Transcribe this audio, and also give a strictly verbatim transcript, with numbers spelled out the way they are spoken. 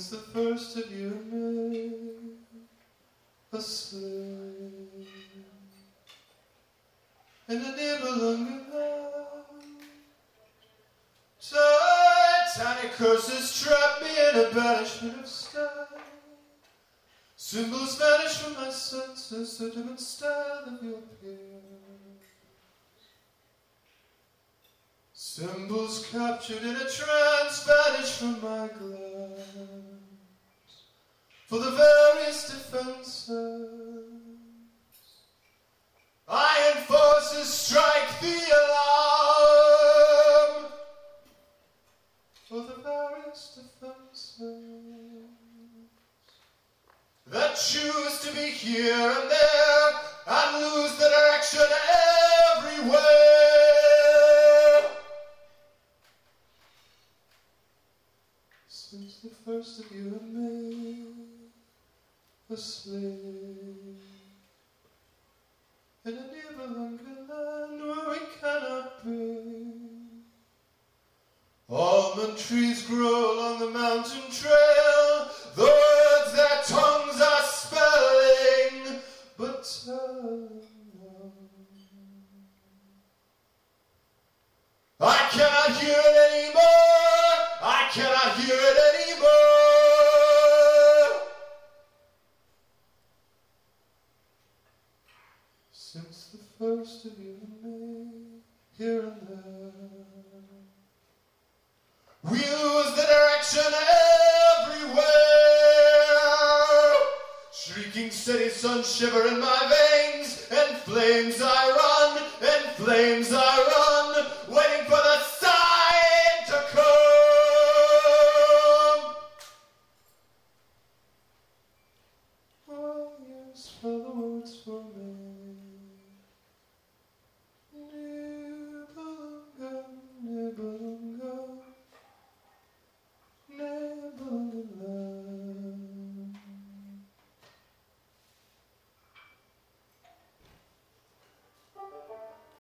Since the first of you made a slave in a Nibelungen land, Titanic curses trap me in a banishment of style. Symbols vanish from my senses, the different style of your peers. Symbols captured in a trance vanish from my glance. For the various defenses, iron forces strike the alarm. For the various defenses that choose to be here and there and lose their direction everywhere. Since the first of you and me, a slave in a Nibelungen land where we cannot be. Almond trees grow along the mountain trail, the words their tongues are spelling, but tell them I cannot hear it anymore, I cannot hear it anymore. Since the first of you and me, here and there, we lose the direction everywhere. Shrieking city sun shiver in my veins, and flames I run, and flames I run.